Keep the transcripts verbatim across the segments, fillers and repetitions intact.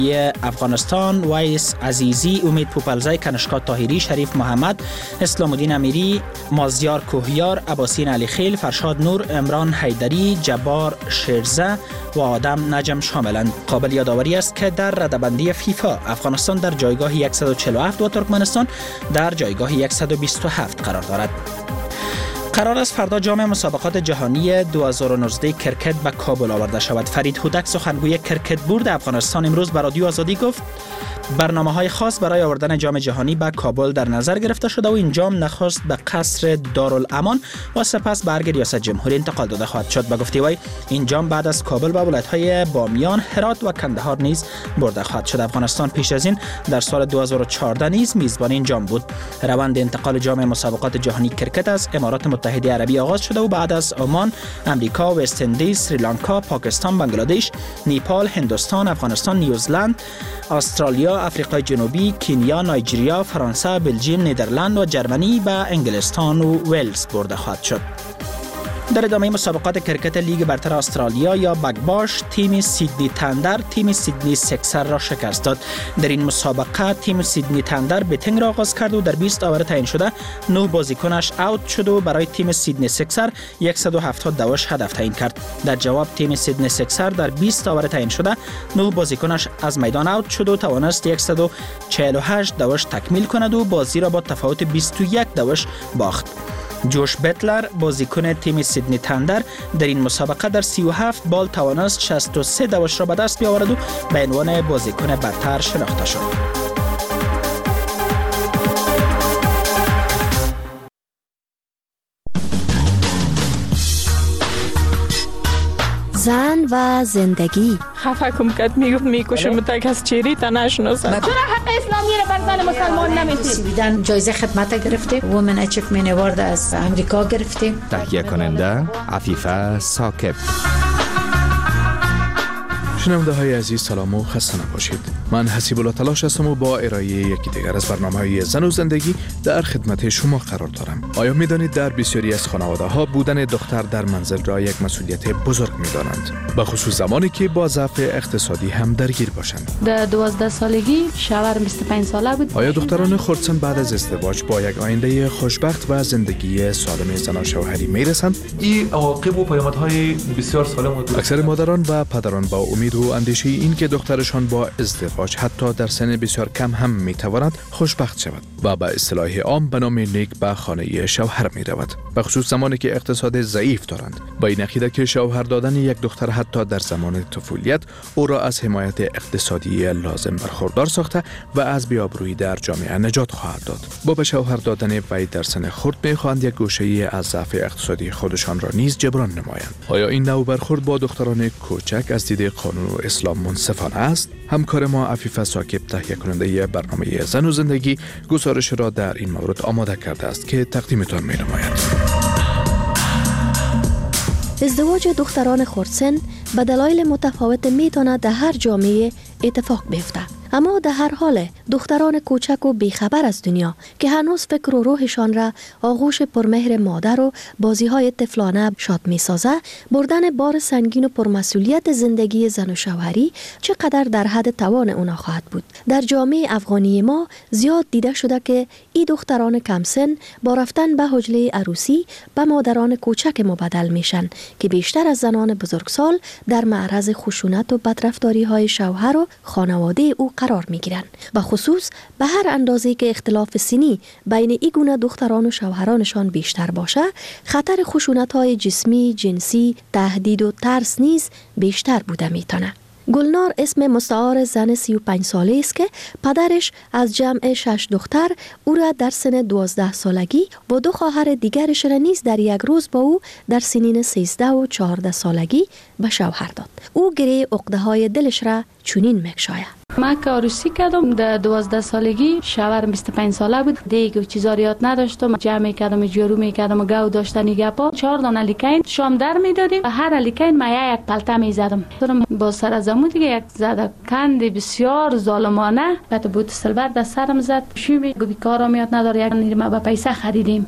افغانستان ویس عزیزی، امید پوپلزی، کنشکا طاهری، شریف محمد، اسلام الدین امیری، مازیار کوهیار، عباسین علی خیل، فرشاد نور، عمران حیدری، جبار شیرزه و آدم نجم شاملند. قابل یادآوری است که در رده‌بندی فیفا افغانستان در جایگاه صد و چهل و هفت و ترکمنستان در جایگاه صد و بیست و هفت قرار دارد. قرار است فردا جام مسابقات جهانی دو هزار و نوزده کرکت به کابل آورده شود. فرید هودک، سخنگوی کرکت بورد افغانستان، امروز به رادیو آزادی گفت برنامه‌های خاص برای آوردن جام جهانی به کابل در نظر گرفته شده و این جام نخست به قصر دارالامان و سپس به ارگ ریاست جمهوری انتقال داده خواهد شد. به گفته وی این جام بعد از کابل به ولایت‌های بامیان، هرات و کندهار نیز برده خواهد شد. افغانستان پیش از این در سال دو هزار و چهارده نیز میزبان این جام بود. روند انتقال جام مسابقات جهانی کرکت از امارات متحده عربی آغاز شده و بعد از عمان، امریکا، وست اندیز، سریلانکا، پاکستان، بنگلادش، نیپال، هندوستان، افغانستان، نیوزلند، استرالیا، آفریقای جنوبی، کنیا، نایجریا، فرانسه، بلژیم، نیدرلند و جرمنی به انگلستان و ولز برده خواهد شد. در ادامه مسابقات کرکت لیگ برتر استرالیا یا بگباش، تیم سیدنی تندر تیم سیدنی سکسر را شکست داد. در این مسابقه تیم سیدنی تندر بیتینگ را آغاز کرد و در بیست اوور تعیین شده نه بازیکنش اوت شد و برای تیم سیدنی سکسر صد و هفتاد دوش هدف تعیین کرد. در جواب تیم سیدنی سکسر در بیست اوور تعیین شده نه بازیکنش از میدان اوت شد و توانست صد و چهل و هشت دوش تکمیل کند و بازی را با تفاوت بیست و یک دوش باخت. جوش بتلر، بازیکن تیم سیدنی تندر، در این مسابقه در سی و هفت بال توانست شصت و سه دوش را به دست بیاورد و به عنوان بازیکن برتر شناخته شد. زن و زندگی. خفه کم کد میگفت میکشم تک از چیری تا نشناسم. چرا حق اسلامی را بر زن مسلمان نمیدید؟ سویدن جایزه خدمت گرفته، وومن اچیومنت اوارد از امریکا گرفته. تهیه کننده عفیفه ثاقب. شنونده های عزیز سلام و خسته نباشید. من حسیب الله تلاش هستم و با ارائه یکی دیگر از برنامه‌های زن و زندگی در خدمت شما قرار دارم. آیا می‌دانید در بسیاری از خانواده‌ها بودن دختر در منزل را یک مسئولیت بزرگ می‌دانند، به خصوص زمانی که با ضعف اقتصادی هم درگیر باشند. در دوازده سالگی شوهر بیست و پنج ساله بود. آیا دختران خردسن بعد از ازدواج با یک آینده خوشبخت و زندگی سالم زن و شوهری میرسند؟ این عواقب و پیامدهای بسیار سالم بود. اکثر مادران و پدران با امید و اندیشه این که دخترشان با ازدواج حتی در سن بسیار کم هم میتواند خوشبخت شود و به اصطلاح عام به نام نیک به خانه شوهر می رود، به خصوص زمانی که اقتصاد ضعیف دارند. با این عقیده که شوهر دادن یک دختر حتی در زمان طفولیت او را از حمایت اقتصادی لازم برخوردار ساخته و از بی‌آبرویی در جامعه نجات خواهد داد. با به شوهر دادن وی در سن خرد می‌خواهند یک گوشه از ضعف اقتصادی خودشان را نیز جبران نمایند. آیا این نوع برخورد با دختران کوچک از دید قانون و اسلام منصفانه است؟ همکار ما عفیفه ثاقب، تهیه کننده برنامه زن و زندگی، گزارش را در این مورد آماده کرده است که تقدیمتان می‌نماید. ازدواج دختران خردسن به دلایل متفاوت میتونه در هر جامعه اتفاق بیفته، اما در هر حال دختران کوچک و بیخبر از دنیا که هنوز فکر و روحشان را آغوش پرمهر مادر و بازی‌های طفلانه شاد می‌سازه، بردن بار سنگین و پرمسئولیت زندگی زن و شوهری چقدر در حد توان اونا خواهد بود. در جامعه افغانی ما زیاد دیده شده که این دختران کم سن با رفتن به حجله عروسی به مادران کوچک مبدل میشن که بیشتر از زنان بزرگسال در معرض خشونت و بدرفتاری‌های شوهر و خانواده او قرار می گیرند. به خصوص به هر اندازه که اختلاف سنی بین این گونه دختران و شوهرانشان بیشتر باشه، خطر خشونت‌های جسمی، جنسی، تهدید و ترس نیز بیشتر بوده میتونه. گلنار اسم مستعار زن سی و پنج ساله است که پدرش از جمع شش دختر او را در سن دوازده سالگی با دو خواهر دیگرش را نیز در یک روز با او در سنین سیزده و چهارده سالگی به شوهر داد. او گره عقده های دلش را چنین میگشاید. من که عروسی کردم در دوازده سالگی، شوهر بیست و پنج ساله بود، دیگه چیزا یاد نداشتم، جمع کردم، جارو میکردم و گاو داشتنی گپا، چهار دانه لیکین شام در میدادیم، هر لیکین من یک پلته میزدم، با سر از عمو دیگه یک زده کندی بسیار ظالمانه، بعد بود سلبر در سرم زد، شومی گفت کارا میاد نداره، یک نیمه با پیسه خریدیم.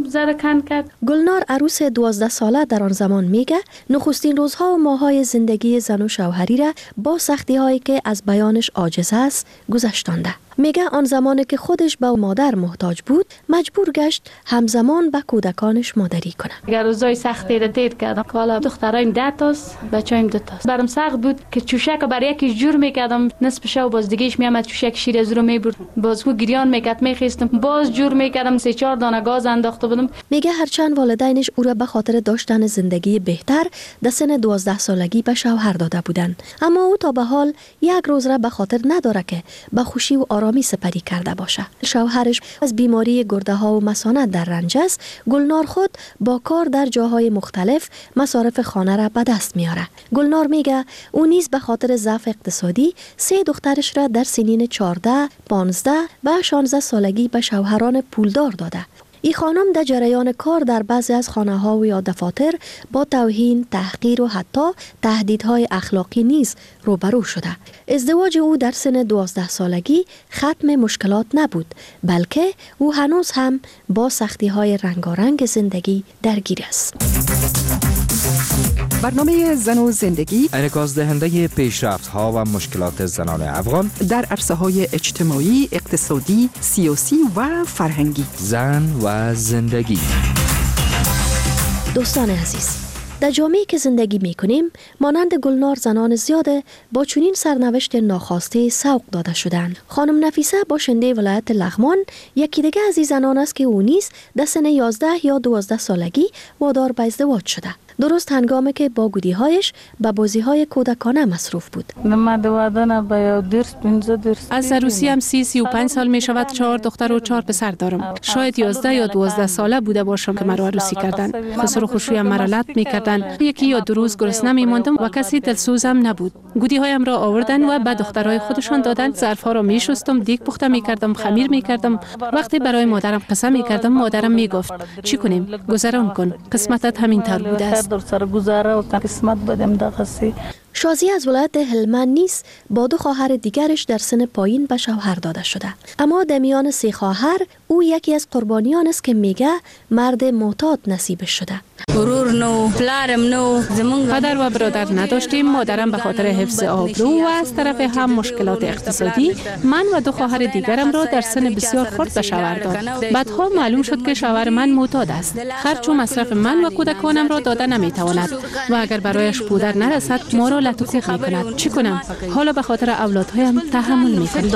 زره کن کرد. گلنار عروس دوازده ساله در آن زمان میگه نخستین روزها و ماهای زندگی زن و شوهری را با سختی هایی که از بیانش عاجز است گذشتانده. میگه آن زمانی که خودش به مادر محتاج بود مجبور گشت همزمان به کودکانش مادری کنه. اگر روزای سختی را دید کردم که حالا دخترایم ده تاست بچه‌ایم دو تاست. برام سخت بود که چوشک برای یکی جور میکردم نصف شب باز دیگهش میامد چوشک شیر از رو میبرد باز کو گریان میکرد میخیستم باز جور میکردم سه چهار دانه گاز انداخته بودم. میگه هرچند والدینش او را به خاطر داشتن زندگی بهتر در سن دوازده سالگی به شوهر داده بودند، اما او تا به حال یک روز را به خاطر نداره که به خوشی و آرامی سپری کرده باشه. شوهرش از بیماری گرده ها و مثانه در رنج است. گلنار خود با کار در جاهای مختلف مصارف خانه را به دست میاره. گلنار میگه او نیز به خاطر ضعف اقتصادی سه دخترش را در سنین چهارده، پانزده و شانزده سالگی به شوهران پولدار داده. این خانم در جریان کار در بعضی از خانه ها و یا دفاتر با توهین، تحقیر و حتی تهدیدهای اخلاقی نیز روبرو شده. ازدواج او در سن دوازده سالگی ختم مشکلات نبود، بلکه او هنوز هم با سختی های رنگارنگ زندگی درگیر است. برنامه زن و زندگی انعکاس دهنده پیشرفت ها و مشکلات زنان افغان در عرصه های اجتماعی، اقتصادی، سیاسی و فرهنگی. زن و زندگی. دوستان عزیز، در جامعه‌ای که زندگی می‌کنیم مانند گلنار زنان زیاده با چنین سرنوشت ناخواسته سوق داده شدند. خانم نفیسه باشنده ولایت لغمان یکی دیگه از این زنان است که او نیز در سن یازده یا دوازده سالگی وادار به ازدواج شده. درست هنگامی که با گودی‌هایش به بازی‌های کودکانه مصروف بود. از عروسی هم سی سی و پنج سال می شود. چهار دختر و چهار پسر دارم. شاید یازده یا دوازده ساله بوده باشم که مرا عروسی کردند. خسر و خوشویم مرا لط می کردند. یکی یا دو روز گرسنه می ماندم و کسی دلسوزم نبود. گودی‌هایم را آوردن و به دخترای خودشان دادند. ظرف‌ها را می شستم، دیگ پخته می کردم، خمیر می کردم. وقتی برای مادرم قسم می کردم مادرم می گفت چی کنیم؟ گذران کن. قسمتت همین طور بوده است. شازی از ولایت هلمند نیز با دو خواهر دیگرش در سن پایین به شوهر داده شده، اما در میان سه خواهر او یکی از قربانیان است که میگه مرد معتاد نصیبش شده. پدر و برادر نداشتیم. مادرم به خاطر حفظ آبرو و از طرف هم مشکلات اقتصادی من و دو خواهر دیگرم را در سن بسیار خرد به شوهر داد. بعدها معلوم شد که شوهر من معتاد است. خرج و مصرف من و کودکانم را داده نمیتواند و اگر برایش پودر نرسد ما را لطوکوک میکند. چی کنم؟ حالا به خاطر اولادهایم تحمل میکنم.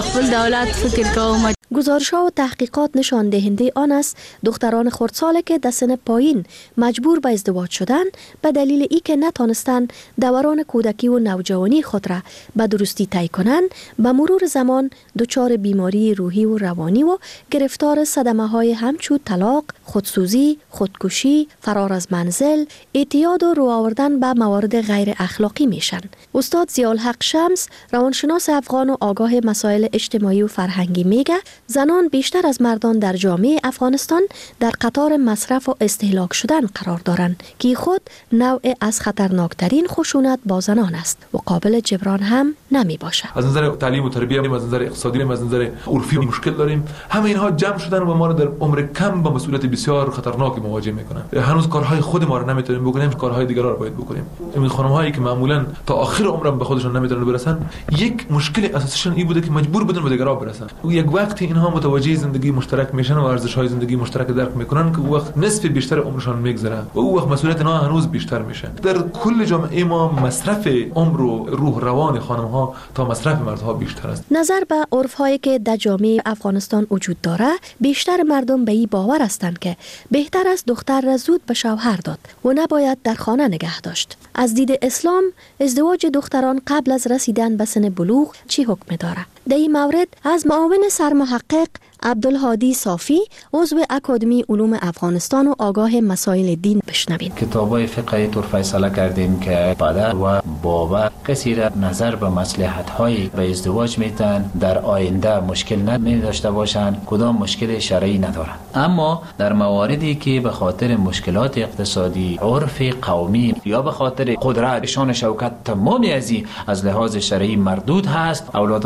گزارش‌ها و تحقیقات نشان دهنده آن است دختران خردساله که در سن پایین مجبور به ازدواج شدند به دلیل ای که نتانستند دوران کودکی و نوجوانی خود را به درستی طی کنند به مرور زمان دچار بیماری روحی و روانی و گرفتار صدمه‌های همچون طلاق، خودسوزی، خودکشی، فرار از منزل، اعتیاد و رو آوردن به موارد غیر اخلاقی میشن. استاد ضیاءالحق شمس روانشناس افغان و آگاه مسائل اجتماعی و فرهنگی میگه زنان بیشتر از مردان در جامعه افغانستان در قطار مصرف و استهلاک شدن قرار دارند که خود نوع از خطرناکترین خشونت با زنان است و قابل جبران هم نمی باشد. از نظر تعلیم و تربیت، از نظر اقتصادی، از نظر عرفی مشکل داریم. همه اینها جمع شدن و ما را در عمر کم با مسئولیت بسیار خطرناکی مواجه میکنن. هنوز کارهای خود ما را نمیتونیم بکنیم، کارهای دیگر را باید بکنیم. این خانم هایی که معمولا تا آخر عمرم به خودشون نمیتونن برسن، یک مشکل اساسیشون این بوده که مجبور بودن به دیگران برسن. و یک وقتی اینها متوجه زندگی مشترک میشن و ارزش های زندگی مشترک درک میکنن که وقت نصف بیشتر عمرشان میگذره و او وقت مسئولیت اینا هنوز بیشتر میشه. در کل جامعه ما مصرف عمر و روح روان خانم ها تا مصرف مردها بیشتر است. نظر به عرف هایی که در جامعه افغانستان وجود داره، بیشتر مردم به این باور هستند که بهتر است دختر را زود به شوهر داد و نباید در خانه نگه داشت. از دید اسلام ازدواج دختران قبل از رسیدن به سن بلوغ چی حکم داره؟ در این مورد از معاون سرمحقق عبدالهادی صافی عضو اکادمی علوم افغانستان و آگاه مسائل دین بشنوین. کتابای فقهی طور فیصله کردیم که پدر و بابا کسی را نظر به مصلحت‌های به ازدواج میتن در آینده مشکل نمی داشته باشند، کدام مشکل شرعی ندارند. اما در مواردی که به خاطر مشکلات اقتصادی، عرف قومی یا به خاطر قدرت، شان شوکت تمامی ازی از لحاظ شرعی مردود هست، اولادهای خود را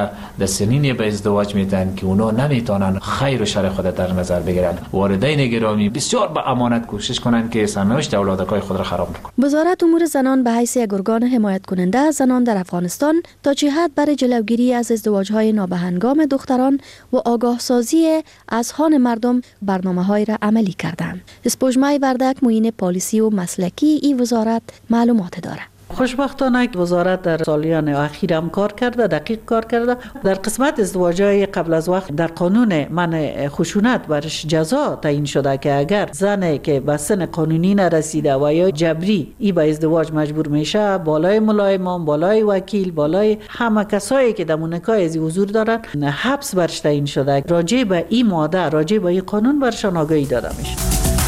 و در سنین به ازدواج میتن که اونا نمیتونن خیر و شر خود در نظر بگیرن. والدین گرامی بسیار به امانت کوشش کنن که سرنوشت اولادکای خود را خراب نکنن. وزارت امور زنان به حیث یک ارگان حمایت کننده از زنان در افغانستان تا چه حد برای جلوگیری از ازدواج‌های نابهنگام دختران و آگاه سازی اذهان مردم برنامه‌های را عملی کردند. اسپوجمای وردک معین پالیسی و مسلکی این وزارت معلومات دارد. خوشبختانه وزارت در سالیان اخیر هم کار کرده، دقیق کار کرده. در قسمت ازدواج‌های قبل از وقت در قانون منع خشونت برش جزا تعیین شده که اگر زنی که به سن قانونی نرسیده و یا جبری ای به ازدواج مجبور میشه، بالای ملایمان، بالای وکیل، بالای همه کسایی که در نکاح از حضور دارن حبس برش تعیین شده. راجع به این ماده، راجع به این قانون برشان آگاهی داده میشه.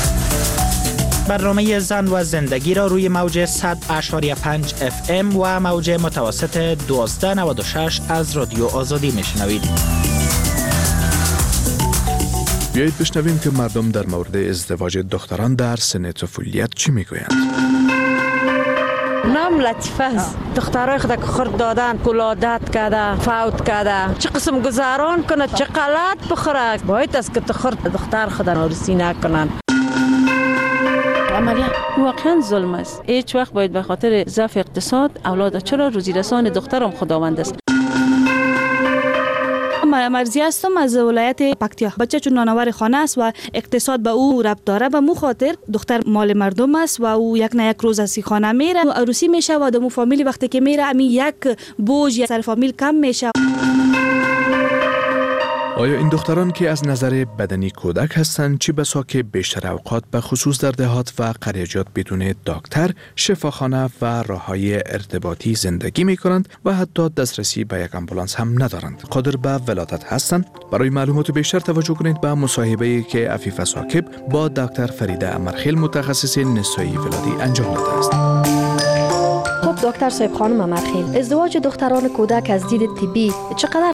برنامه زن و زندگی را روی موج صد اشاری پنج اف ام و موج متوسط دوازده نود و شش از رادیو آزادی میشنوید. بیایید بشنویم که مردم در مورد ازدواج دختران در سن طفولیت چی میگویند. نام لطیفه است. دخترای خود که خورد دادن، ولادت کرده، فوت کرده، چه قسم گذران کنه، چه غلط بخوره. باید است که خورد دختر خود عروسی نکنن. عملیات واقعا ظلم است. هیچ وقت باید به خاطر ضعف اقتصاد اولاد چرا روزی رسان دخترم خداوند است. مرزی هستم از ولایت پکتیا. بچه چون نانآور خانه است و اقتصاد به او ربط داره، به مو خاطر دختر مال مردم است و او یک نه یک روز از خانه میره و عروسی میشه و دمو فامیلی وقتی که میره امی یک بوج سر فامیل کم میشه. آیا این دختران که از نظر بدنی کودک هستند چی بسا که بیشتر اوقات به خصوص در دهات و قریجات بدون دکتر، شفاخانه و راههای ارتباطی زندگی می کنند و حتی دسترسی به یک آمبولانس هم ندارند، قادر به ولادت هستند؟ برای معلومات بیشتر توجه کنید به مصاحبه‌ای که عفیف ساکب با دکتر فریده امرخیل متخصص نسایی ولادی انجام داده است. خب دکتر صاحب خانم امرخیل، ازدواج دختران کودک از دید طبی چقدر